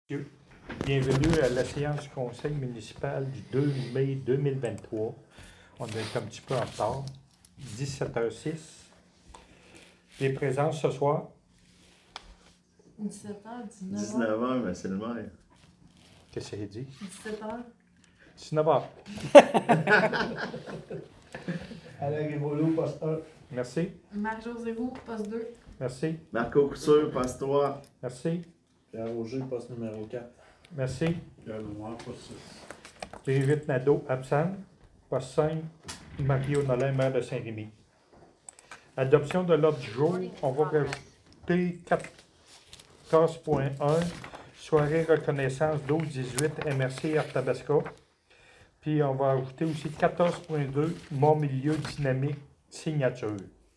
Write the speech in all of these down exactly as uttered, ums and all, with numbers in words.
Bienvenue à la séance du conseil municipal du deux mai deux mille vingt-trois. On est un petit peu en retard. dix-sept heures six. Les présences ce soir. dix-sept heures, dix-neuf heures. dix-neuf heures, mais c'est le maire. Qu'est-ce qu'il dit? dix-sept heures. dix-neuf heures. Alain Révolo, poste un. Merci. Marc-José Roux, poste deux. Merci. Marco Couture, poste trois. Merci. Pierre Roger, poste numéro quatre. Merci. Pierre Lenoir, poste six. Brigitte Nadeau, absent. Poste cinq. Mario Nolin, maire de Saint-Rémy. Adoption de l'ordre du jour. On va rajouter quatorze point un. Soirée reconnaissance douze dix-huit M R C Arthabasca. Puis on va ajouter aussi quatorze point deux Mont-Milieu dynamique signature.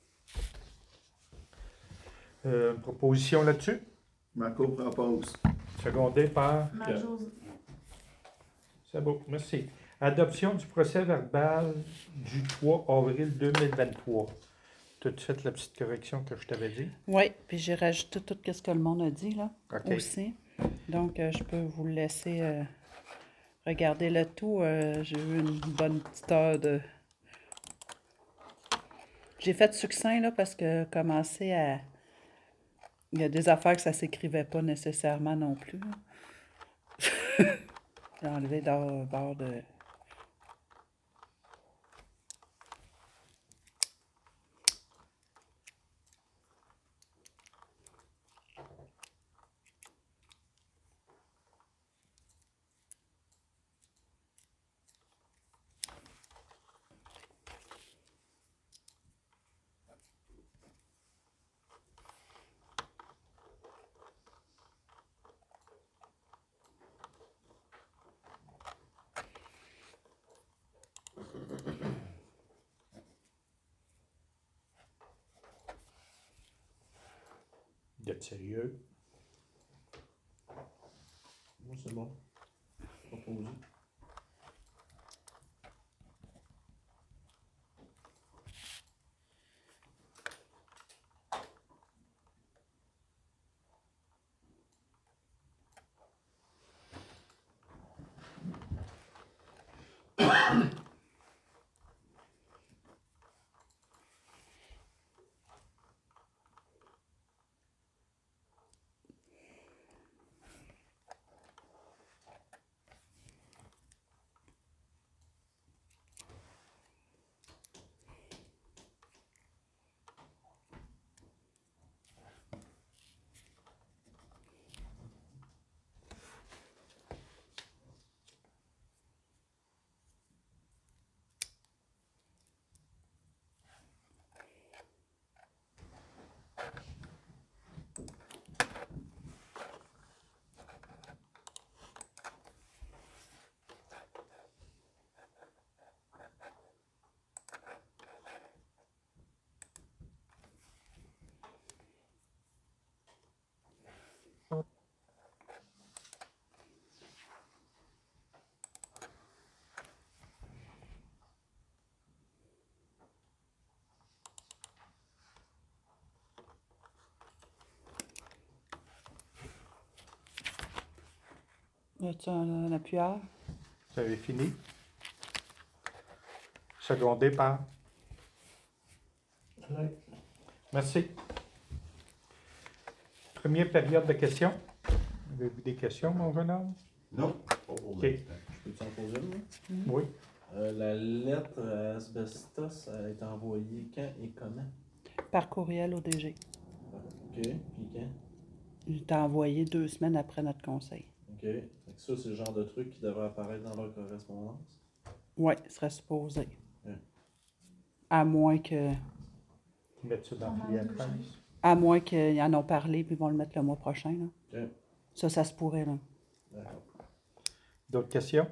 Euh, proposition là-dessus? Marco propose. Secondé par... Marc-José. C'est beau, merci. Adoption du procès verbal du trois avril deux mille vingt-trois. Tu as fait la petite correction que je t'avais dit? Oui, puis j'ai rajouté tout ce que le monde a dit, là, OK. aussi. Donc, euh, je peux vous laisser euh, regarder le tout. Euh, j'ai eu une bonne petite heure de... J'ai fait succinct, là, parce que commencer à... Il y a des affaires que ça s'écrivait pas nécessairement non plus. là. J'ai enlevé dans bord de... D'être sérieux. Moi, c'est bon. Proposé. Y a-tu un, un appuyeur? Vous avez fini? Secondé par... Alain. Merci. Première période de questions. Avez-vous des questions, mon jeune homme? Non. Pas pour OK. l'instant. Je peux t'en poser une, moi? Oui. Euh, la lettre à Asbestos a été envoyée quand et comment? Par courriel au D G. OK. Puis quand? Il t'a envoyé deux semaines après notre conseil. OK. Fait que ça, c'est le genre de truc qui devrait apparaître dans leur correspondance. Oui, il serait supposé. Ouais. À moins que... Mettre ça dans On le a filet à deux presse. À moins qu'ils en ont parlé puis ils vont le mettre le mois prochain, là. OK. Ça, ça se pourrait, là. D'accord. D'autres questions?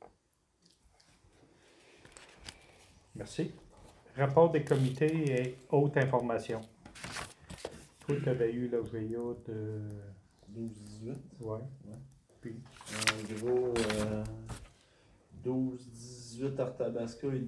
Merci. Rapport des comités et autres informations. Toi, tu avais eu le V A de... douze dix-huit. Ouais. Ouais. Puis, En gros, euh, douze dix-huit Arthabasca est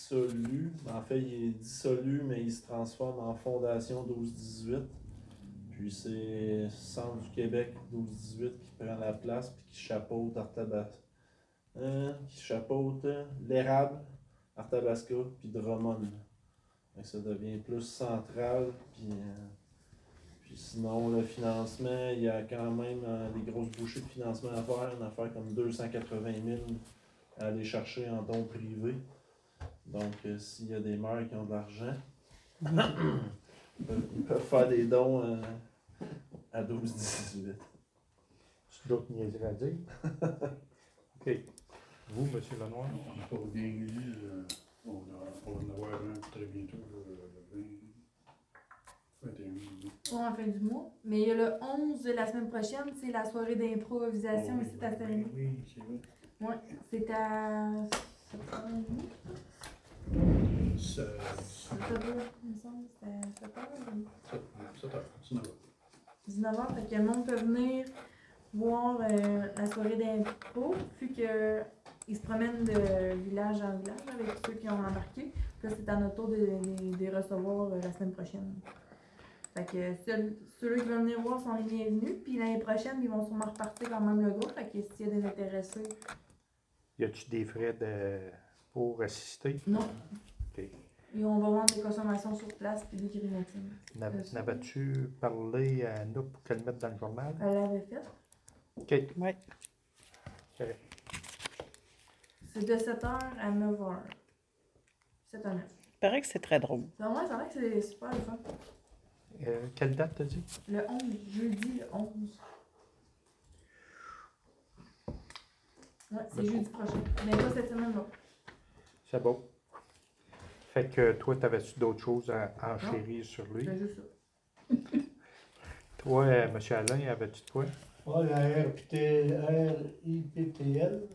dissolu. En fait, il est dissolu, mais il se transforme en fondation douze dix-huit. Puis c'est Centre du Québec douze dix-huit qui prend la place puis qui chapeaute Arthabasca. Euh, qui chapeaute euh, l'érable, Arthabasca puis Drummond. Fait que ça devient plus central. Puis, euh, puis sinon, le financement, il y a quand même euh, des grosses bouchées de financement à faire. Une affaire comme deux cent quatre-vingt mille à aller chercher en dons privés. Donc, euh, s'il y a des maires qui ont de l'argent, ils peuvent- ils peuvent faire des dons euh, à douze dix-huit. C'est d'autres niaiseries à dire. OK. Vous, M. Lenoir? On n'a pas bien lu, euh, on, a, on va en avoir un très bientôt, le, le vingt, vingt et un mai. Ouais, en fin du mois. Mais il y a le onze de la semaine prochaine, c'est la soirée d'improvisation Oh, ici oui, à Saint-Rémy. Oui, oui, c'est vrai. Ouais, c'est à. Ça- sept heures, il me semble. C'est à sept heures. sept heures, dix-neuf heures. dix-neuf heures, fait que le monde peut venir voir euh, la soirée d'impro, vu que ils se promènent de village en village avec ceux qui ont embarqué. Puis là, c'est à notre tour de, de, de les recevoir euh, la semaine prochaine. Fait que ceux, ceux qui veulent venir voir sont les bienvenus. Puis l'année prochaine, ils vont sûrement repartir quand même le groupe. Fait que s'il y a des intéressés, Y a-tu des frais de... pour assister? non. OK. Et on va vendre des consommations sur place puis des grenadines. N'av- N'avais-tu parlé à nous pour qu'elle le mette dans le journal? Elle l'avait fait. OK. Oui. Correct. C'est de sept heures à neuf heures. sept à neuf. Il paraît que c'est très drôle. C'est vrai, ça a l'air que c'est super le fun. Euh, quelle date t'as dit? Le onze, jeudi le onze. Ouais, c'est jeudi prochain. Mais pas cette semaine-là. C'est beau. Fait que toi, t'avais-tu d'autres choses à enchérir sur lui? C'est juste ça. Toi, euh, M. Alain, avais-tu de quoi? Ah, la R P T R I P T L.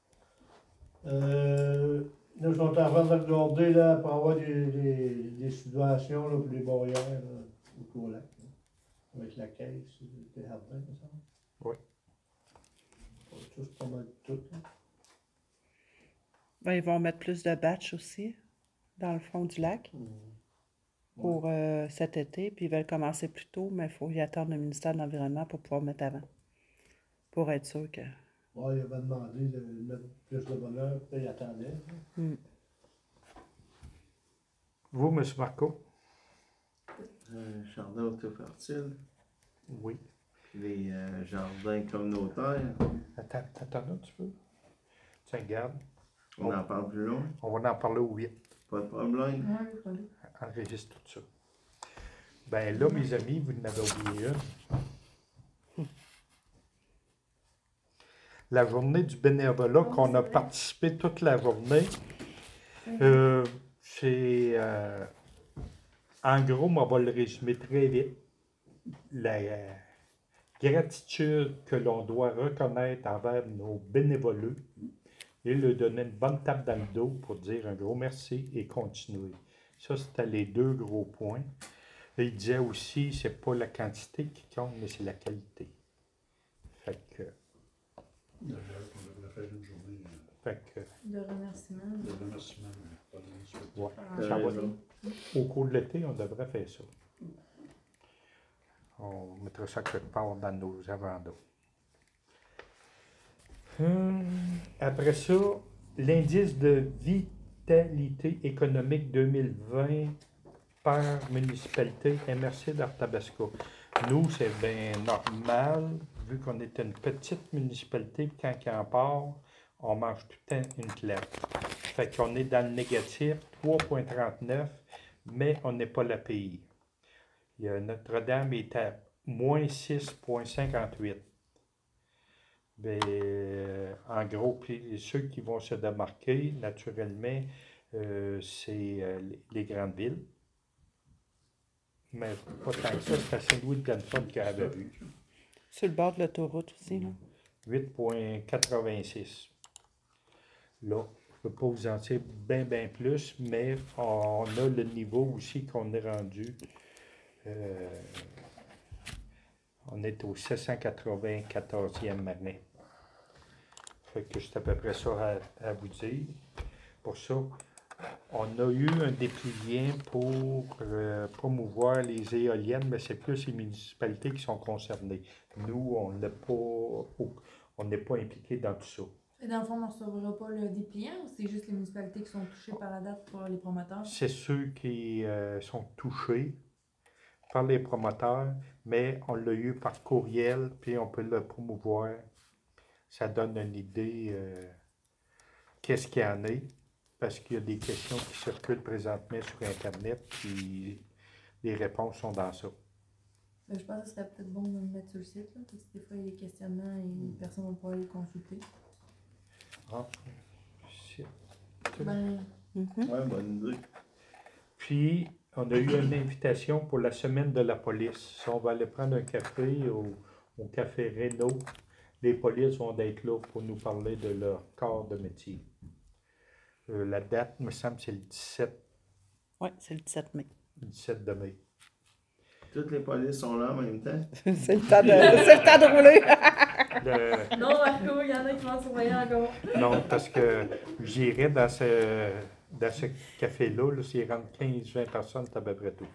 Euh, là, ils sont en train de regarder là, pour avoir des, des, des subventions là, pour les barrières là, au Colac. Là, avec la caisse des jardins, me semble. Oui. On touche pas mal tout. Là. Ben, ils vont mettre plus de batchs aussi dans le fond du lac pour euh, cet été. Puis ils veulent commencer plus tôt, mais il faut y attendre le ministère de l'Environnement pour pouvoir mettre avant. Pour être sûr que. Ouais, il avait demandé de mettre plus de bonheur, puis il attendait. Là. Hmm. Vous, M. Marco? Euh, jardin auto-fertile, Oui. les euh, jardins communautaires, Attends, attends un petit peu. Tiens, garde. on en parle plus loin, On va en parler au huit. pas de problème. Ouais, je connais. Enregistre tout ça. Ben là, mes amis, vous en avez oublié une. La journée du bénévolat, Oh, qu'on c'est a vrai. participé toute la journée, euh, c'est... euh, en gros, on va le résumer très vite. La euh, gratitude que l'on doit reconnaître envers nos bénévoleux et leur donner une bonne tape dans le dos pour dire un gros merci et continuer. Ça, c'était les deux gros points. Et il disait aussi, c'est pas la quantité qui compte, mais c'est la qualité. Fait que, D'ailleurs, on devrait faire une journée euh, fait que De remerciements. de remerciement. euh, pendant une semaine. ouais. Ah, Ça va. raison. Au cours de l'été, on devrait faire ça. On mettra ça quelque part dans nos agendas. Hum, après ça, l'indice de vitalité économique deux mille vingt par municipalité M R C d'Arthabasca. Nous, c'est bien normal, vu qu'on est une petite municipalité, puis quand il en part, on mange tout le temps une claque. Fait qu'on est dans le négatif, trois virgule trente-neuf, mais on n'est pas la pays. Il y a Notre-Dame est à moins six virgule cinquante-huit. Ben, euh, en gros, puis ceux qui vont se démarquer, naturellement, euh, c'est euh, les, les grandes villes. Mais pas tant que ça, c'est à Saint-Louis-de-Gonford qu'il y avait eu. Sur le bord de l'autoroute aussi, là. huit virgule quatre-vingt-six. Là, je ne peux pas vous en dire bien, bien plus, mais on a le niveau aussi qu'on est rendu. Euh, on est au sept cent quatre-vingt-quatorzième année. Fait que c'est à peu près ça à, à vous dire. Pour ça, On a eu un dépliant pour euh, promouvoir les éoliennes, mais c'est plus les municipalités qui sont concernées. Nous, on n'est pas, on n'est pas impliqués dans tout ça. Et dans le fond, on ne recevra pas le dépliant ou c'est juste les municipalités qui sont touchées par la date pour les promoteurs? C'est ceux qui euh, sont touchés par les promoteurs, mais on l'a eu par courriel, puis on peut le promouvoir. Ça donne une idée euh, qu'est-ce qu'il y en a, parce qu'il y a des questions qui circulent présentement sur Internet, puis les réponses sont dans ça. Ben, je pense que ce serait peut-être bon de le mettre sur le site, là, parce que des fois, il y a des questionnements et personne ne va pouvoir les consulter. Ah, c'est- Ben, Mhm. Ouais, bonne idée. Puis, on a eu une invitation pour la semaine de la police. On va aller prendre un café au, au café Renault. Les polices vont être là pour nous parler de leur corps de métier. Euh, la date, me semble, c'est le dix-sept, Oui, c'est le dix-sept mai. dix-sept de mai. Toutes les polices sont là en même temps. c'est, le temps de, c'est le temps de rouler. Le- non, Marco, il y en a qui vont surveiller encore. non, parce que j'irais dans ce, dans ce café-là, là, s'il rentre quinze vingt personnes, c'est à peu près tout.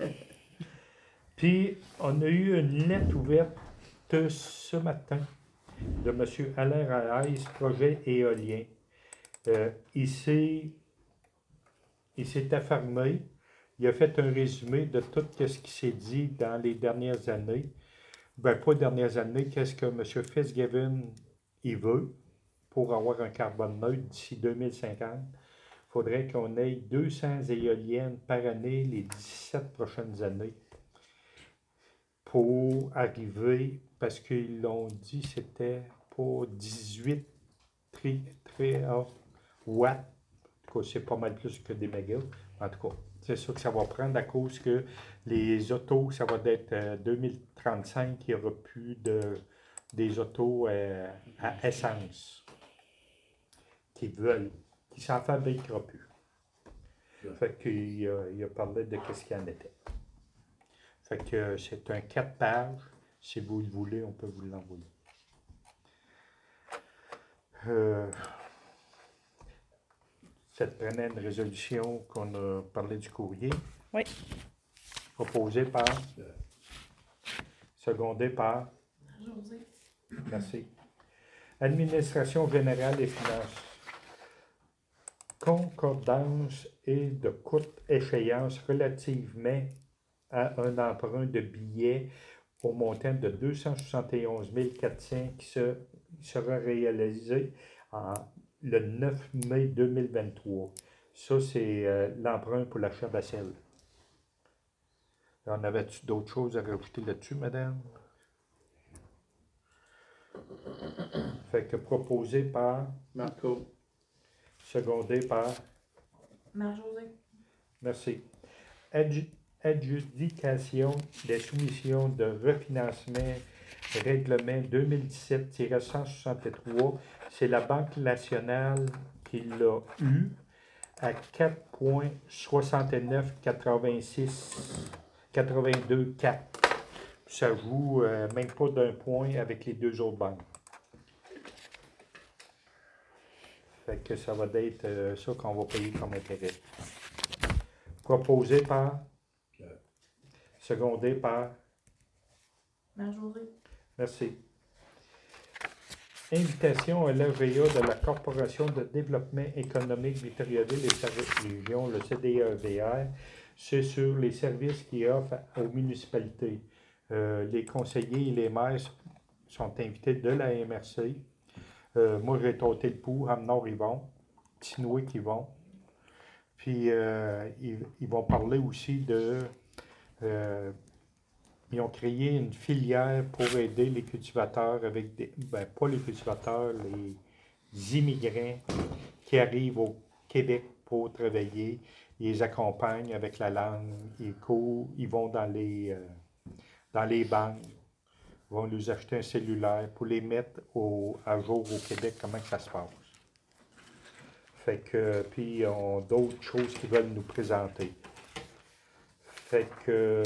Puis, on a eu une lettre ouverte ce matin de M. Alain Rahaïs, projet éolien. Euh, il s'est il s'est affirmé, il a fait un résumé de tout ce qui s'est dit dans les dernières années. Ben, pas les dernières années, qu'est-ce que M. Fitzgibbon il veut pour avoir un carbone neutre d'ici deux mille cinquante. Il faudrait qu'on ait deux cents éoliennes par année les dix-sept prochaines années pour arriver, parce qu'ils l'ont dit, c'était pour dix-huit tri, tri, oh, watts. En tout cas, c'est pas mal plus que des mégas. En tout cas, c'est ça que ça va prendre à cause que les autos, ça va être euh, deux mille trente-cinq, il n'y aura plus de, des autos euh, à essence qui veulent, qui s'en fabriquera plus. Fait qu'il a, il a parlé de ce qu'il y en était. Fait que c'est un quatre pages. Si vous le voulez, on peut vous l'envoyer. Euh, ça te prenait une résolution qu'on a parlé du courrier. Oui. Proposée par, secondée par, José. merci. Administration générale et finances. Concordance et de courte échéance relativement à un emprunt de billets au montant de deux cent soixante et onze mille quatre cents qui se, sera réalisé en, le neuf mai deux mille vingt-trois. Ça, c'est euh, l'emprunt pour l'achat d'A-C E L. En avais-tu d'autres choses à rajouter là-dessus, madame? Fait que proposé par, Marco. secondé par, Marc-José. merci. Adju- adjudication des soumissions de refinancement règlement deux mille dix-sept cent soixante-trois, c'est la Banque nationale qui l'a eu à quatre virgule soixante-neuf quatre-vingt-six quatre-vingt-deux quatre. Ça joue euh, même pas d'un point avec les deux autres banques. Fait que ça va être euh, ça qu'on va payer comme intérêt. Proposé par, secondé par, Marc-José. merci. Invitation à l'A V A de la Corporation de développement économique Victoriaville et sa région, le C D E V R, c'est sur les services qu'il offre aux municipalités. Euh, les conseillers et les maires sont invités de la M R C. Euh, moi, j'ai tâté le pouls, Hamnor, ils vont. Tinoué, qui vont. Puis, euh, ils, ils vont parler aussi de... Euh, ils ont créé une filière pour aider les cultivateurs avec des... Ben, pas les cultivateurs, les immigrants qui arrivent au Québec pour travailler. Ils les accompagnent avec la langue. Ils courent, ils vont dans les, euh, dans les banques. Ils vont nous acheter un cellulaire pour les mettre au, à jour au Québec, comment que ça se passe. Fait que, puis ils ont d'autres choses qu'ils veulent nous présenter. Fait que,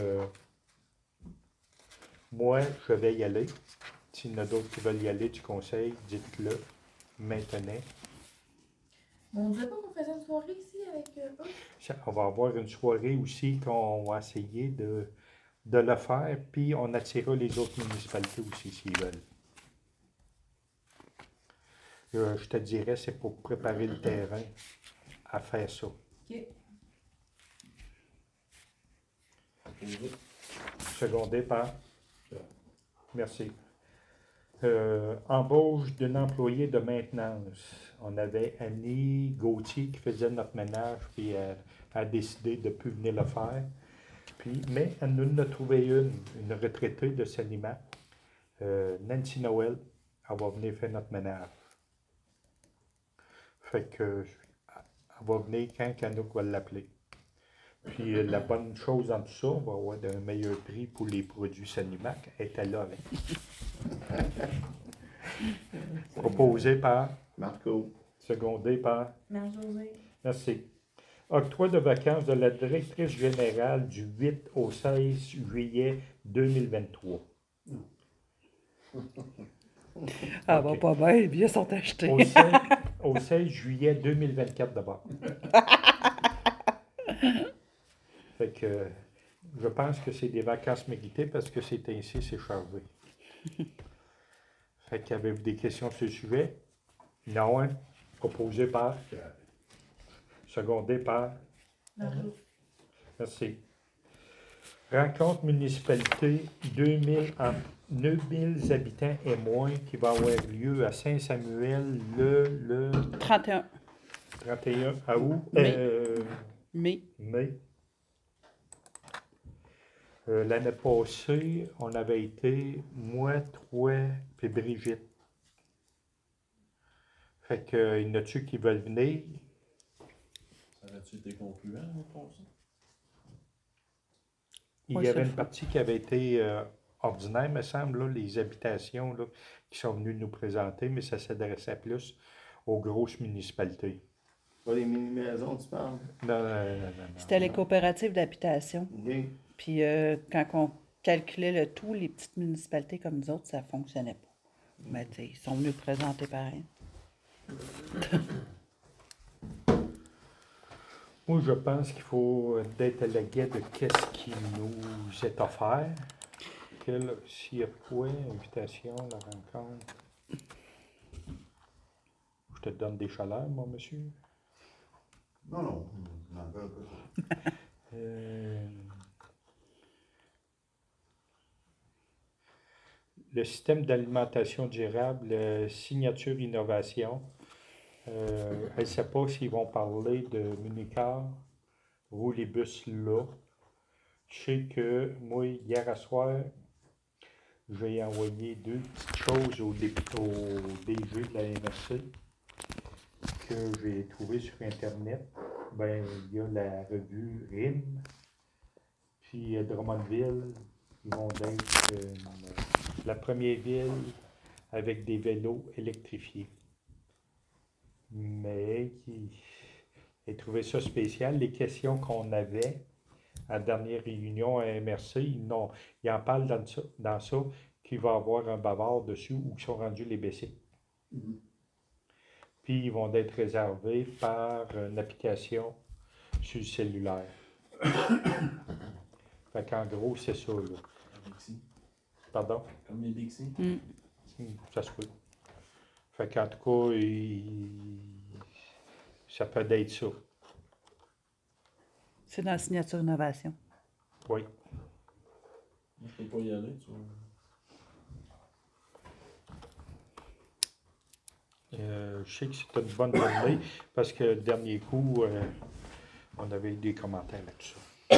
moi, je vais y aller. S'il y en a d'autres qui veulent y aller du conseil, dites-le maintenant. On disait pas qu'on faisait une soirée ici avec euh, eux? Ça- On va avoir une soirée aussi qu'on va essayer de, de le faire, puis on attirera les autres municipalités aussi s'ils veulent. Euh, je te dirais, c'est pour préparer le terrain à faire ça. Ok. Proposé. Secondé par. Merci. Euh, embauche d'un employé de maintenance. On avait Annie Gauthier qui faisait notre ménage, puis elle a décidé de ne plus venir le faire. Puis, mais elle nous en a trouvé une, une retraitée de Salima, euh, Nancy Noël. Elle va venir faire notre ménage. Fait que, elle va venir quand Canouk va l'appeler. Puis euh, la bonne chose en tout ça, on va avoir un meilleur prix pour les produits Sanimac. Elle était là avec. Proposé par, Marco. secondé par, Mère-Josée. merci. Octroi de vacances de la directrice générale du huit au seize juillet deux mille vingt-trois. Ah, Ok. va pas bien, les billets sont achetés. Au seize, au seize juillet deux mille vingt-quatre d'abord. Fait que je pense que c'est des vacances méritées parce que c'est ainsi, c'est chargé. Fait qu'avez-vous des questions sur le sujet? Non, hein? Proposé par, secondé par, Marjo. merci. Rencontre municipalité deux mille, en- deux mille habitants et moins qui va avoir lieu à Saint-Samuel le, le trente et un trente et un août, Mai. euh, mai. mai. Euh, l'année passée, on avait été moi, toi, puis Brigitte. Fait que, il y en a-tu qui veulent venir? Ça aurait-tu été concluant, on pense? Il Ouais, y c'est avait le une fun. partie qui avait été euh, ordinaire, me semble, là, les habitations là, qui sont venues nous présenter, mais ça s'adressait plus aux grosses municipalités. Pas les mini-maisons, tu parles? Non, non, non, non, non. C'était les coopératives d'habitation. Ok. Puis euh, quand on calculait le tout, les petites municipalités comme nous autres, ça fonctionnait pas. Mais tu sais, ils sont venus présenter pareil. Moi, je pense qu'il faut être à la guette de qu'est-ce qui nous est offert. Quel, s'il y a quoi, invitation, la rencontre. Je te donne des chaleurs, mon monsieur. Non, non, non, un peu, un peu. Euh, le système d'alimentation durable, euh, signature innovation. Euh, elle ne sait pas s'ils vont parler de Municar, Roulibus là. Je sais que moi, hier à soir, j'ai envoyé deux petites choses au, dé- au D G de la M R C que j'ai trouvé sur Internet. Ben, il y a la revue R I M, puis euh, Drummondville, ils vont être euh, la première ville avec des vélos électrifiés. Mais qui j'ai trouvé ça spécial. Les questions qu'on avait à la dernière réunion à M R C, ils, n'ont- ils en parlent dans ça, dans ça qu'il va y avoir un bavard dessus où sont rendus les B C. Mhm. Puis ils vont être réservés par une application sur le cellulaire. Fait qu'en gros, c'est ça, là. Un Bixi. Pardon? Comme les Bixi. Mm. Hmm, ça se peut. Fait qu'en tout cas, il- ça peut être ça. C'est dans la signature innovation. Oui. Je peux pas y aller, tu vois. Euh, je sais que c'était une bonne journée parce que le dernier coup, euh, on avait eu des commentaires là-dessus.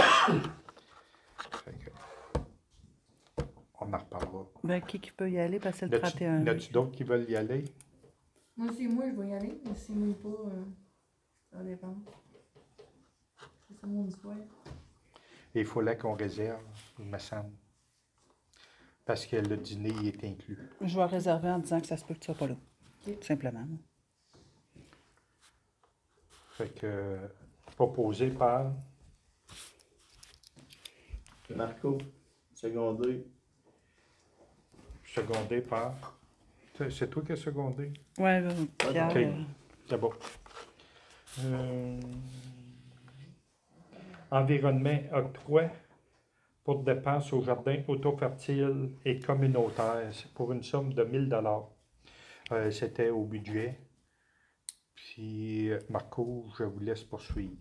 Fait que, on en reparlera. Ben, qui qui peut y aller? Parce que c'est le N'as-tu trente et un mai. n'as-tu d'autres qui veulent y aller? Moi, c'est moi, je vais y aller. Mais si moi pas, euh, ça dépend. C'est ça mon histoire. Et il fallait qu'on réserve, il me semble. Parce que le dîner y est inclus. Je vais réserver en disant que ça se peut que tu sois pas là. Ok. Tout simplement. Fait que, proposé par, Marco. Secondé. secondé par. C'est c'est toi qui as secondé? Ouais, là, Pierre. Ok. euh, C'est bon. Euh, environnement octroi pour dépenses au jardin auto-fertile et communautaire. C'est pour une somme de mille dollars. Euh, c'était au budget. Puis, Marco, je vous laisse poursuivre.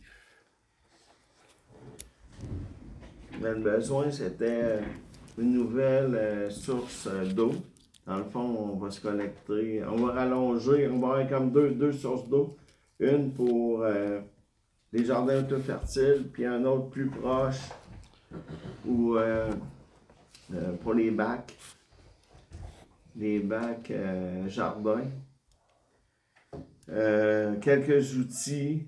Mais le besoin, c'était une nouvelle euh, source euh, d'eau. Dans le fond, on va se connecter, on va rallonger, on va avoir comme deux, deux sources d'eau. Une pour euh, les jardins auto-fertiles, puis un autre plus proche ou euh, euh, pour les bacs. Les bacs euh, jardins. Euh, quelques outils,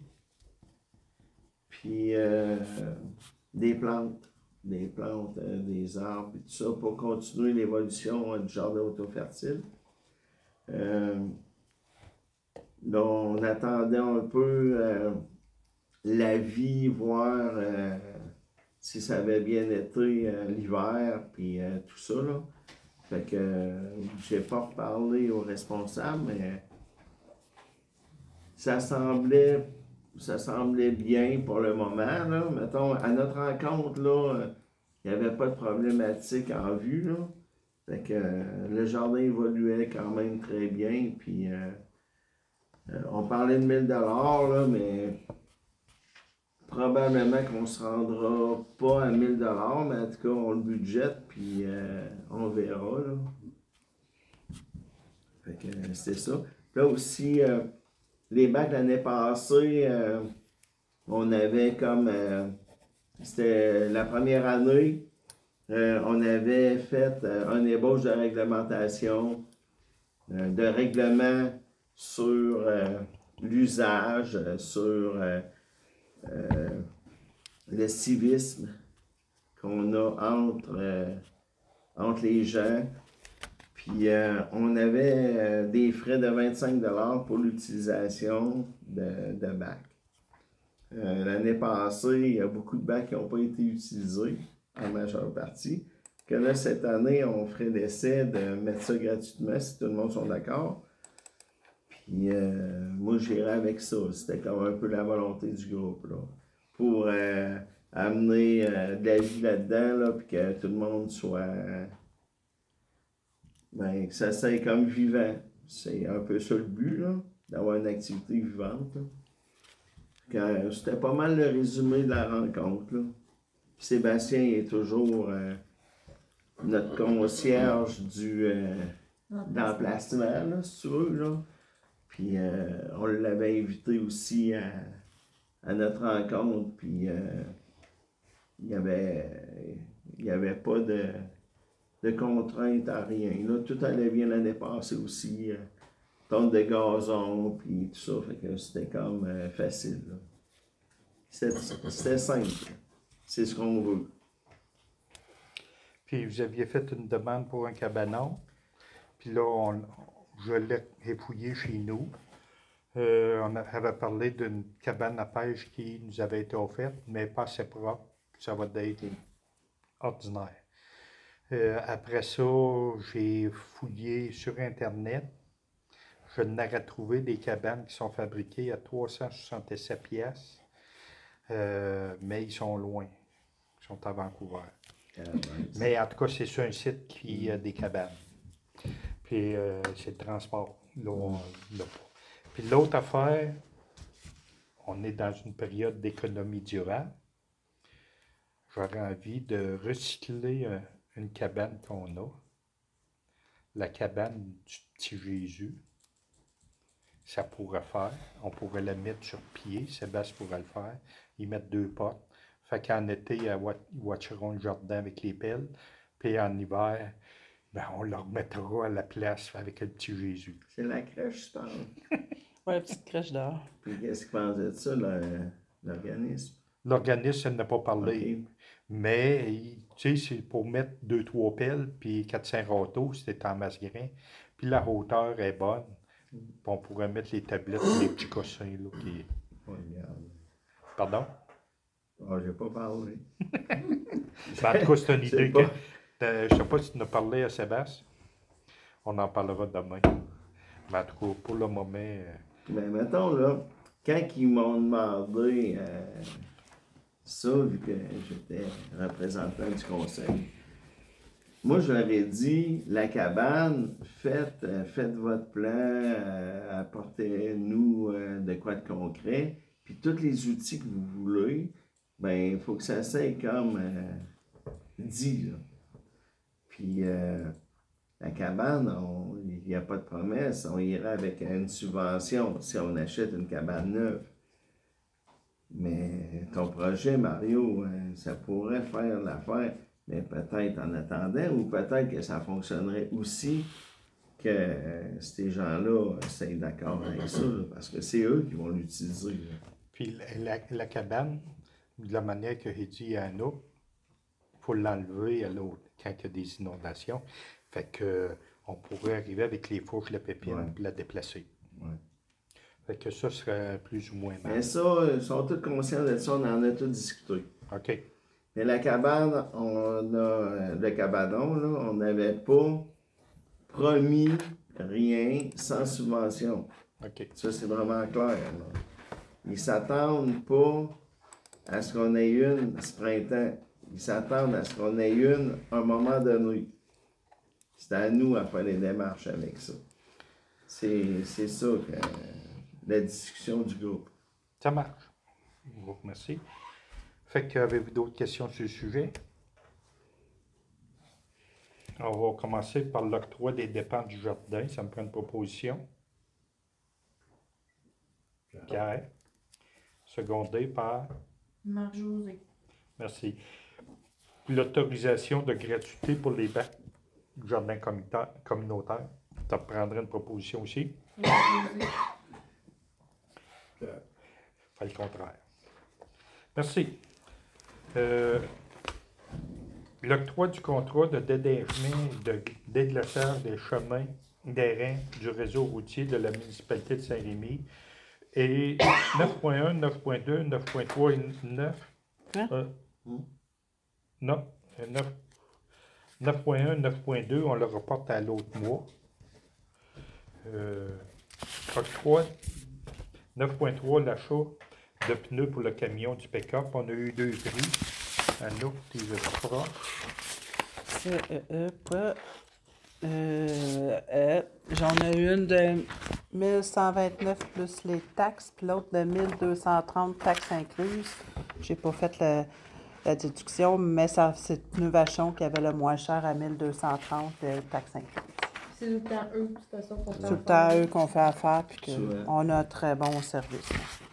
puis euh, des plantes. Des plantes, euh, des arbres, et tout ça, pour continuer l'évolution euh, du jardin auto-fertile. Euh, là, on attendait un peu euh, la vie, voir euh, si ça avait bien été euh, l'hiver, puis euh, tout ça, là. Fait que euh, j'ai pas reparlé aux responsables, mais ça semblait ça semblait bien pour le moment, là. Mettons, à notre rencontre, là, il n'y avait pas de problématique en vue, là. Fait que euh, le jardin évoluait quand même très bien, puis euh, euh, on parlait de mille dollars, là, mais probablement qu'on se rendra pas à mille dollars, mais en tout cas, on le budgète, puis euh, on verra, là. Fait que euh, c'était ça. Là aussi, euh, les bacs l'année passée, euh, on avait comme, euh, c'était la première année, euh, on avait fait euh, un ébauche de réglementation, euh, de règlement sur euh, l'usage, euh, sur euh, euh, le civisme qu'on a entre, euh, entre les gens. Puis euh, on avait euh, des frais de vingt-cinq dollars pour l'utilisation de, de bacs. Euh, l'année passée, il y a beaucoup de bacs qui n'ont pas été utilisés, en majeure partie. Que là, cette année, on ferait l'essai de mettre ça gratuitement, si tout le monde sont d'accord. Puis euh, moi, j'irais avec ça. C'était comme un peu la volonté du groupe, là. Pour euh, amener euh, de la vie là-dedans, là, puis que tout le monde soit... Euh, ben, que ça soit comme vivant. C'est un peu ça le but, là, d'avoir une activité vivante. Là. C'était pas mal le résumé de la rencontre. Là. Puis Sébastien est toujours euh, notre concierge du euh, d'emplacement, là, si tu veux. Là. Puis euh, on l'avait invité aussi à, à notre rencontre. Puis euh, il n'y avait, il y avait pas de. de contraintes à rien. Là, tout allait bien l'année passée aussi. Euh, tonne de gazon, puis tout ça. Fait que c'était comme euh, facile. C'était, c'était simple. C'est ce qu'on veut. Puis vous aviez fait une demande pour un cabanon. Puis là, on, je l'ai fouillé chez nous. Euh, on avait parlé d'une cabane à pêche qui nous avait été offerte, mais pas assez propre. Ça va être ordinaire. Euh, après ça, j'ai fouillé sur Internet. Je n'aurais trouvé des cabanes qui sont fabriquées à trois cent soixante-sept pièces, euh, mais ils sont loin. Ils sont à Vancouver. Ah, ben, mais en tout cas, c'est sur un site qui a des cabanes. Puis euh, c'est le transport. Là, on l'a pas. Puis l'autre affaire, on est dans une période d'économie durable. J'aurais envie de recycler euh, une cabane qu'on a, la cabane du petit Jésus. Ça pourrait faire. On pourrait la mettre sur pied. Sébastien pourrait le faire. Ils mettent deux portes. Fait qu'en été, ils watcheront le jardin avec les pelles. Puis en hiver, ben, on leur mettra à la place avec le petit Jésus. C'est la crèche, je pense. Ouais, la petite crèche dehors. Puis qu'est-ce qu'il pensait de ça, le, l'organisme? L'organisme, elle n'a pas parlé. Okay. Mais, tu sais, c'est pour mettre deux, trois pelles, puis quatre cinq râteaux, c'était en masse grain. Puis la hauteur est bonne. Puis on pourrait mettre les tablettes et les petits cossins, là, qui... Oh, regarde. Pardon? Oh, j'ai pas parlé. Ben, en tout cas, c'est une idée que... Euh, je sais pas si tu en as parlé à Sébastien. On en parlera demain. Mais en tout cas, pour le moment... Euh... Mais mettons, là, quand ils m'ont demandé euh, ça, vu que j'étais représentant du conseil, moi, je leur ai dit, la cabane, faites, euh, faites votre plan, euh, apportez-nous euh, de quoi de concret, puis tous les outils que vous voulez, ben, il faut que ça soit comme euh, dit, là. Puis, euh, la cabane, on- il n'y a pas de promesse, on ira avec une subvention si on achète une cabane neuve. Mais ton projet, Mario, euh, ça pourrait faire l'affaire. Mais peut-être en attendant, ou peut-être que ça fonctionnerait aussi que euh, ces gens-là soient d'accord avec ça, là, parce que c'est eux qui vont l'utiliser. Là. Puis la, la- la cabane, de la manière que j'ai dit à Anouk, il faut l'enlever à l'autre quand il y a des inondations. Fait que on pourrait arriver avec les fourches, la pépine, Ouais. puis la déplacer. Ouais. Fait que ça serait plus ou moins mal. Mais ça, ils sont tous conscients de ça, on en a tous discuté. OK. Mais la cabane, on a, euh, le cabanon, là, on n'avait pas promis rien sans subvention. OK. Ça, c'est vraiment clair. Là. Ils s'attendent pas à ce qu'on ait une ce printemps. Ils s'attendent à ce qu'on ait une à un moment donné. C'est à nous à faire les démarches avec ça. C'est, c'est ça que la discussion du groupe. Ça marche. Je vous remercie. Fait que avez-vous d'autres questions sur le sujet? On va commencer par l'octroi des dépenses du jardin. Ça me prend une proposition. Pierre. Secondé par. Marc-José. Merci. L'autorisation de gratuité pour les bacs du jardin communautaire. communautaire. Ça prendrait une proposition aussi. Marc-José. Fait le contraire. Merci. Euh, L'octroi du contrat de déneigement et de déglaçage des chemins d'airain du réseau routier de la municipalité de Saint-Rémy est neuf point un, neuf point deux, neuf point trois et neuf. Hein? Euh, non, euh, neuf neuf point un, neuf point deux, on le reporte à l'autre mois. Euh, octroi neuf point trois, l'achat de pneus pour le camion du pick-up. On a eu deux prix. Anouk, tu es proche. Euh, euh, euh, pas. Euh, euh, J'en ai une de mille cent vingt-neuf plus les taxes, puis l'autre de mille deux cent trente taxes incluses. J'ai pas fait le- la déduction, mais ça, c'est Pneus Vachon qui avait le moins cher à mille deux cent trente euh, taxes incluses. C'est tout le temps eux, de toute façon, qu'on fait Tout le affaire. temps, eux qu'on fait affaire, puis Souvent. qu'on a un très bon service.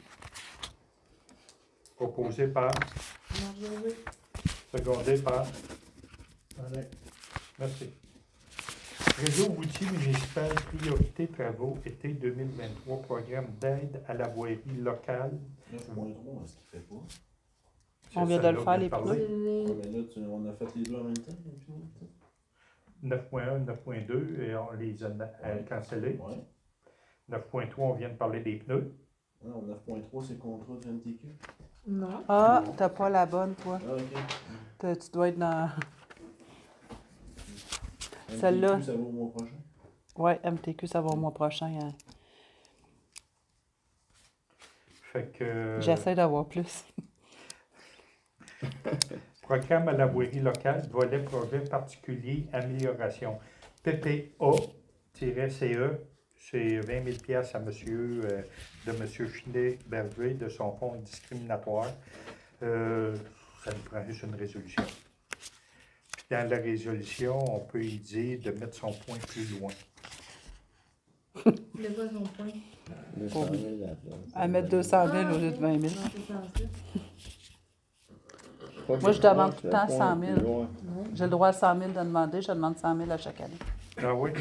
Proposé par, Marc-José. secondé par. Allez. Merci. Réseau routier municipal priorité travaux été deux mille vingt-trois, programme d'aide à la voirie locale. neuf point trois, est-ce qu'il fait pas? On vient de le faire, les pneus. C'est les- Ouais, mais là, tu- on a fait les deux en même temps, les pneus, ça? neuf point un, neuf point deux, et on les a euh, cancellés. Ouais. neuf point trois, on vient de parler des pneus. Non, neuf point trois, c'est le contrat du M T Q. Non. Ah, t'as pas la bonne, toi. Ah, ok. T'as- Tu dois être dans. M T Q, Celle-là. ça va au mois prochain. Ouais, M T Q, ça va au mois prochain. Hein. Fait que. J'essaie d'avoir plus. Programme à la voirie locale, volet projet particulier, amélioration. P P A-C E, c'est vingt mille piastres à monsieur, euh, de M. Finet-Berger de son fonds discriminatoire. Euh, ça nous prend juste une résolution. Puis dans la résolution, on peut y dire de mettre son point plus loin. Le quoi son point? deux cent mille à la place. À mettre deux cent mille Ah, au lieu de vingt mille. Non, c'est ça, ça. Pas que Moi, je le demande point, tout le temps point cent plus mille. loin. J'ai le droit à cent mille de demander, je demande cent mille à chaque année. Ah oui?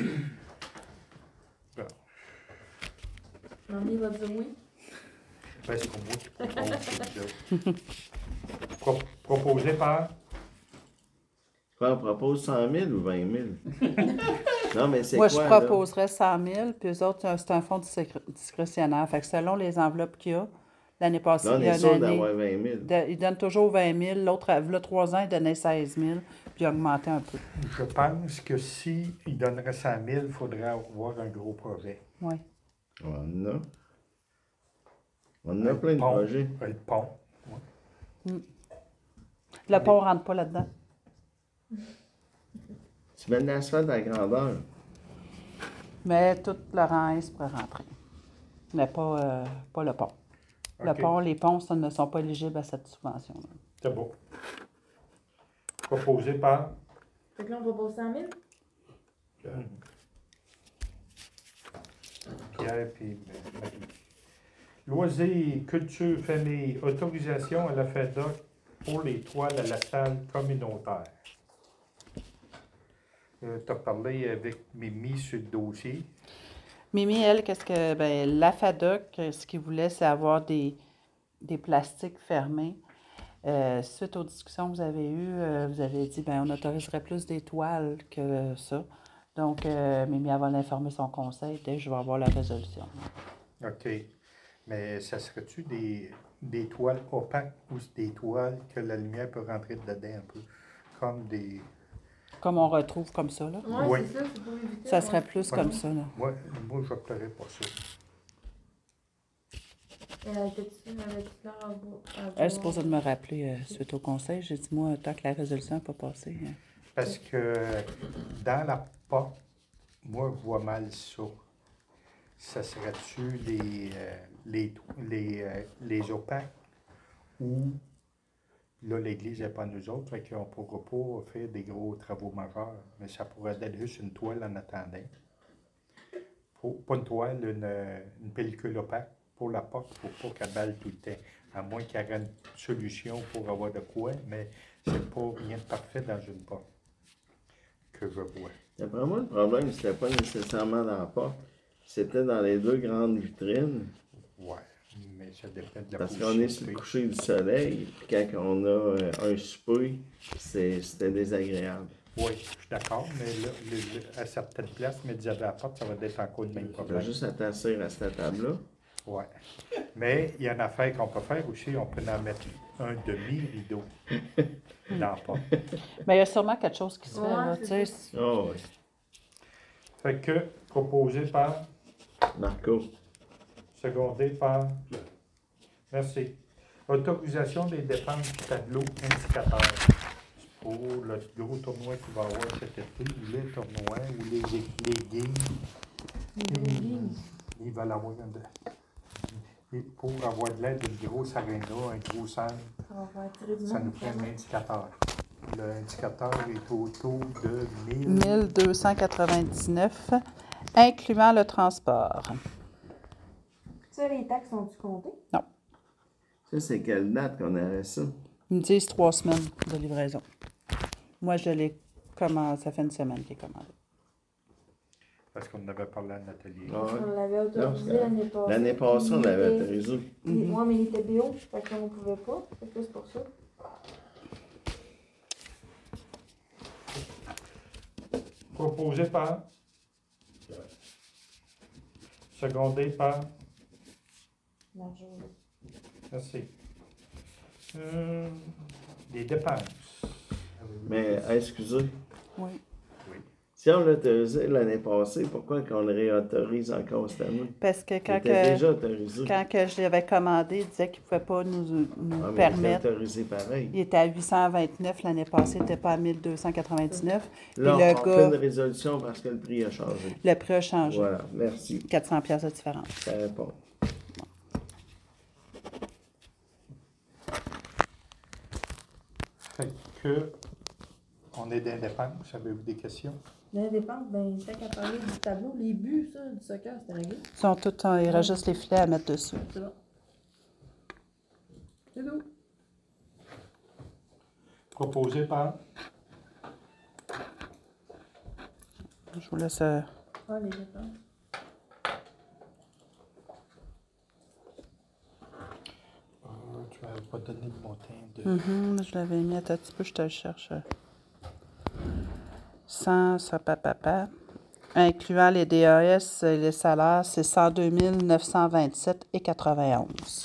Mamie va dire oui. Ben, c'est pour moi qui propose. c'est ça. Pro- proposé par. Quoi, on propose cent mille ou vingt mille? Non, mais c'est Moi, quoi, je là? proposerais cent mille, puis eux autres, c'est un fonds discré- discrétionnaire. Fait que selon les enveloppes qu'il y a, l'année passée, Là, on il y a est une sûr année. d'avoir vingt mille. de- il donne toujours vingt mille. L'autre, là, trois ans, il donnait seize mille, puis il a augmenté un peu. Je pense que si il donnerait cent mille, il faudrait avoir un gros projet. Oui. On en a. On a Le plein de pont. projets. Le pont. Le pont ne rentre pas là-dedans. Tu mets de l'asphalte à grandeur. Mais tout le reste pourrait rentrer. Mais pas, euh, pas le pont. Le OK. pont, les ponts, ça, ne sont pas éligibles à cette subvention-là. C'est beau. Proposé par Fait que là, on propose cent mille. Pierre puis Marie. Loisirs, culture, famille, autorisation à la FEDOC pour les toiles à la salle communautaire. Euh, tu as parlé avec Mimi sur le dossier. Mimi, elle, qu'est-ce que. Ben, la FADOC, ce qu'ils voulait, c'est avoir des, des plastiques fermés. Euh, suite aux discussions que vous avez eues, euh, vous avez dit ben on autoriserait plus des toiles que ça. Donc, euh, Mimi, elle va l'informer son conseil dès que je vais avoir la résolution. OK. Mais ça serait-tu des, des toiles opaques ou des toiles que la lumière peut rentrer dedans un peu? Comme des. Comme on retrouve comme ça, là. Ouais, Oui. c'est ça, c'est pour éviter. Ça serait ouais. plus Ouais. comme ça, là. Moi, moi je n'opterais pas ça. Euh, T'as-tu avais-tu l'air à vo- à Elle est voir- supposée de me rappeler euh, suite au conseil. J'ai dit, moi, tant que la résolution n'est pas passée. hein. Parce que dans la porte, moi, je vois mal ça. Ça serait-tu les, euh, les, les, euh, les opaques ou là, l'Église n'est pas nous autres, fait qu'on ne pourra pas faire des gros travaux majeurs, mais ça pourrait être juste une toile en attendant. Pour- pas une toile, une, une pellicule opaque pour la porte, pour pas qu'elle balle tout le temps. À moins qu'il y ait une solution pour avoir de quoi, mais c'est pas rien de parfait dans une porte que je vois. D'après moi, le problème, c'était pas nécessairement dans la porte. C'était dans les deux grandes vitrines. Ouais, mais ça dépend de la Parce position. qu'on est sur le coucher du soleil, puis quand on a euh, un souper, c'est- c'était désagréable. Oui, je suis d'accord, mais là, le- le- à certaines places, mais à la porte, ça va être encore le même Tu problème. vas juste à t'asseoir à cette table-là. Ouais. Mais il y a une affaire qu'on peut faire aussi, on peut en mettre un demi-rideau dans la porte. Mais il y a sûrement quelque chose qui se fait, Ouais, là. c'est Tu sais, Oh oui. Fait que, proposé par, Marco. secondé par, merci. Autorisation des dépenses du tableau indicateur. C'est pour le gros tournoi qu'il va y avoir cet été, ou les tournois, ou les, les games. Mmh. Il va l'avoir un- et pour avoir de l'aide d'une grosse arena, un gros centre, On va attirer du ça monde. nous prend un indicateur. L'indicateur est autour de mille. mille deux cent quatre-vingt-dix-neuf, incluant le transport. Ça, les taxes sont-tu comptées? Ça, c'est quelle date qu'on avait ça? Ils me disent trois semaines de livraison. Moi, je l'ai commandé. Ça fait une semaine qu'il est commandé. Parce qu'on avait parlé à Nathalie. Ah ouais. On l'avait autorisé Non, l'année passée. L'année passée, on Il l'avait était- autorisé. il- Mhm. Ouais, mais il était B O, fait qu'on ne pouvait pas. Fait que c'est pour ça. Proposé par. Secondé par. Marjorie. Merci. Euh, les dépenses. Mais, ah, excusez, Oui. si on l'a autorisé l'année passée, pourquoi qu'on le réautorise encore cette année? Parce que Il quand, était que, déjà autorisé. quand que je l'avais commandé, il disait qu'il ne pouvait pas nous, nous Ah, mais il était permettre. autorisé pareil. Il était à huit cent vingt-neuf l'année passée, il n'était pas à mille deux cent quatre-vingt-dix-neuf. Là, Puis le on gars- fait une résolution parce que le prix a changé. Le prix a changé. Voilà, merci. quatre cents pièces de différence. Ça répond. Fait que. On est dans les dépenses. Avez-vous des questions? Les dépenses, ben, tant qu'à parler du tableau, les buts, ça, du soccer, c'était réglé. Ils sont tous, il reste juste les filets à mettre dessus. C'est bon. C'est tout. Proposé par. Je vous laisse. euh, Ah, les dépenses. Euh, tu m'avais pas donné le montant de. mhm, je l'avais mis. Attends un petit peu, je te le cherche. cent, ça, papa. Incluant les D A S et les salaires, c'est cent deux mille neuf cent vingt-sept et quatre-vingt-onze.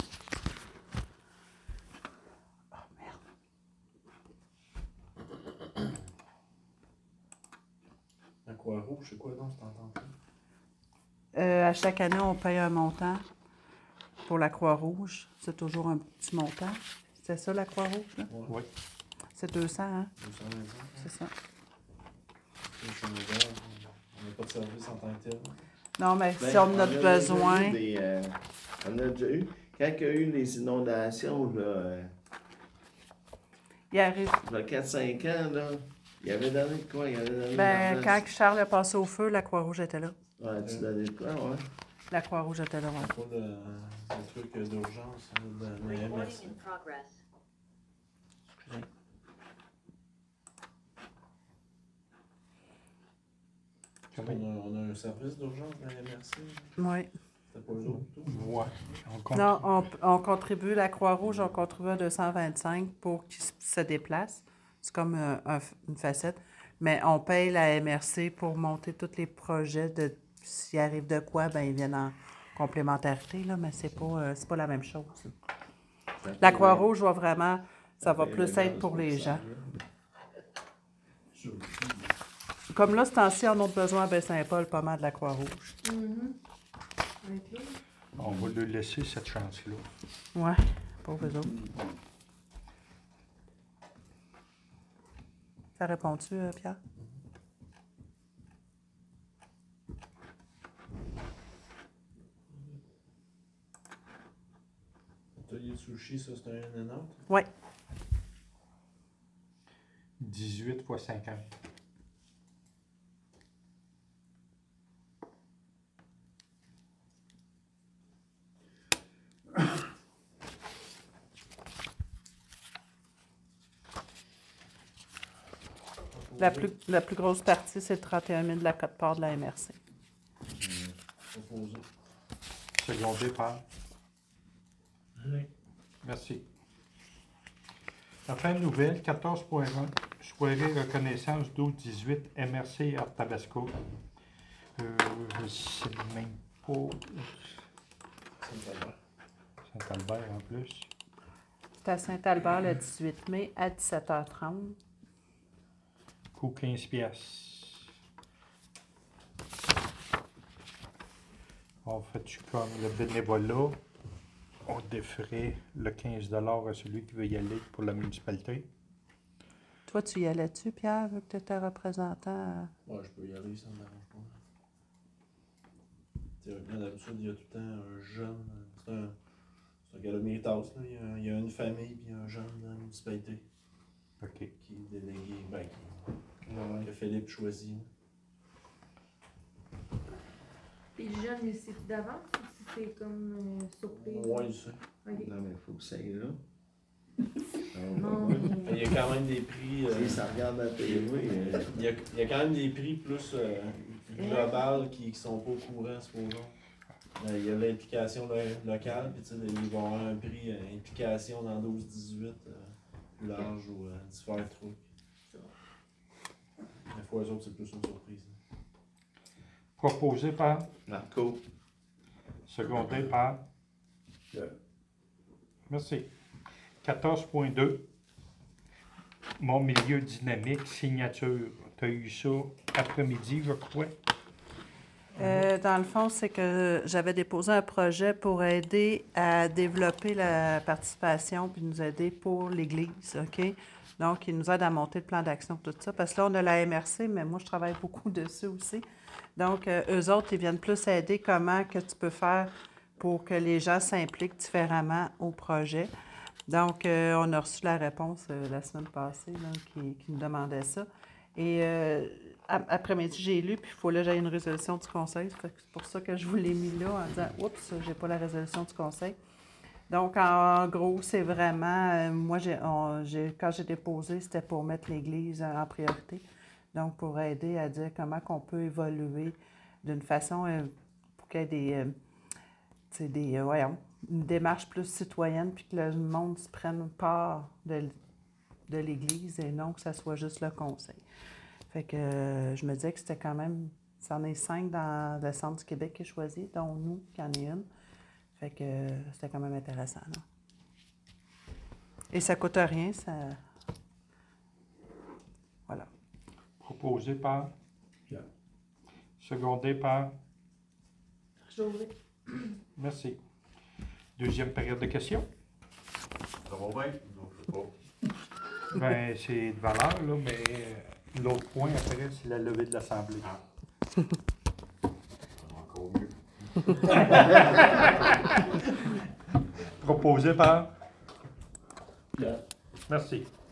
Ah, merde. Aquarouge, c'est quoi donc, cet entente? Euh, à chaque année, on paye un montant. pour la Croix-Rouge, c'est toujours un petit montant. C'est ça, la Croix-Rouge, là? Ouais. Oui. C'est deux cents, hein? deux cent vingt-cinq. C'est ça. C'est chez nous, on n'a pas de service en tant que tel. Non, mais Ben, si on en a déjà besoin... eu des, euh, on a déjà eu. Quand il y a eu les inondations, là, euh, Il arrive... il y a quatre cinq ans, là, il avait donné de quoi? Il avait donné Ben, de quand l'argent. Charles est passé au feu, la Croix-Rouge était là. Ouais, tu donnais de quoi, ouais? La Croix-Rouge était là, ouais. Pas de, de trucs d'urgence, hein, de la M R C. Recording in progress. On a, on a un service d'urgence de la M R C. Oui. C'était pas eux autres, tout. Ouais. On compte. Non, on, on contribue, la Croix-Rouge, on contribue à deux cent vingt-cinq pour qu'ils se- se déplacent. C'est comme un- un- une facette. Mais on paye la M R C pour monter tous les projets. De s'il arrive de quoi, ben ils viennent en complémentarité, là, mais c'est pas, euh, c'est pas la même chose. La Croix-Rouge va vraiment, ça va plus être pour les gens. Sur le Comme là, ce temps-ci, on a besoin à Baie-Saint-Paul, pas mal de la Croix-Rouge. Mhm. Avec lui. On va lui laisser cette chance-là. Ouais, pauvres eux autres. Ça répond-tu, euh, Pierre? Atelier de sushi, ça c'est un in and out. Oui. dix-huit fois cinquante. La plus, la plus grosse partie, c'est le trente et un mille de la cote-part de la M R C. Proposé. Secondé par. Merci. Enfin, nouvelle, quatorze point un. Soirée reconnaissance d'août dix-huit, M R C Artabasco. Euh, je sais même pas. Saint-Albert. Saint-Albert en plus. C'est à Saint-Albert le dix-huit mai à dix-sept heures trente. Coût quinze piastres. On fait-tu comme le bénévolat? On défrait le quinze dollars à celui qui veut y aller pour la municipalité. Toi, tu y allais-tu, Pierre, vu que tu étais représentant? Ouais, je peux y aller, ça me dérange pas. Théoriquement, d'habitude, il y a tout le temps un jeune. C'est un, c'est un gars de Méritas, là. Il y, a, il y a une famille puis un jeune dans la municipalité OK. qui est délégué, ben, qui, que Philippe choisit. Les jeunes, ils c'est d'avance ou si c'est comme euh, surprise? Ouais, je sais. Ok. Non, mais il faut que ça aille là. Non, Il mais... y a quand même des prix. euh, Si ça regarde la T V, euh, il, y a, il y a quand même des prix plus euh, globales qui, qui sont pas au courant, supposons. Euh, Il y a l'implication lo- locale, puis tu sais, il va y avoir un prix euh, implication dans douze dix-huit, euh, plus large ou euh, différents trucs. Des fois, eux autres, c'est plus une surprise. Proposé par, Marco. secondé par. Pierre. Merci. quatorze point deux. Mon milieu dynamique, signature. Tu as eu ça après-midi, je crois. Euh, dans le fond, c'est que j'avais déposé un projet pour aider à développer la participation puis nous aider pour l'Église, OK? Donc, ils nous aident à monter le plan d'action, tout ça. Parce que là, on a la M R C, mais moi, je travaille beaucoup dessus aussi. Donc, euh, eux autres, ils viennent plus aider comment que tu peux faire pour que les gens s'impliquent différemment au projet. Donc, euh, on a reçu la réponse euh, la semaine passée, là, qui, qui nous demandait ça. Et euh, ap- après-midi, j'ai lu, puis il faut là que j'aille une résolution du conseil. Fait que C'est pour ça que je vous l'ai mis là en disant « Oups, j'ai pas la résolution du conseil ». Donc, en gros, c'est vraiment, euh, moi, j'ai, on- j'ai- quand j'ai déposé, c'était pour mettre l'Église en en priorité. Donc, pour aider à dire comment on peut évoluer d'une façon euh, pour qu'il y ait des, euh, tu sais, des, euh, voyons, une démarche plus citoyenne, puis que le monde se prenne part de, l- de l'Église et non que ça soit juste le conseil. Fait que euh, je me disais que c'était quand même, ça en est cinq dans le centre du Québec qui est choisi, dont nous, qui en est une. Fait que euh, c'était quand même intéressant, là. Et ça coûte rien, ça... Voilà. Proposé par. Pierre. Secondé par. José. Merci. Deuxième période de questions. Ça va bien? Non, je sais pas. Ben, c'est de valeur, là, mais euh, l'autre point après, c'est la levée de l'Assemblée. Ah. Encore mieux. Proposé par. Pierre. Merci.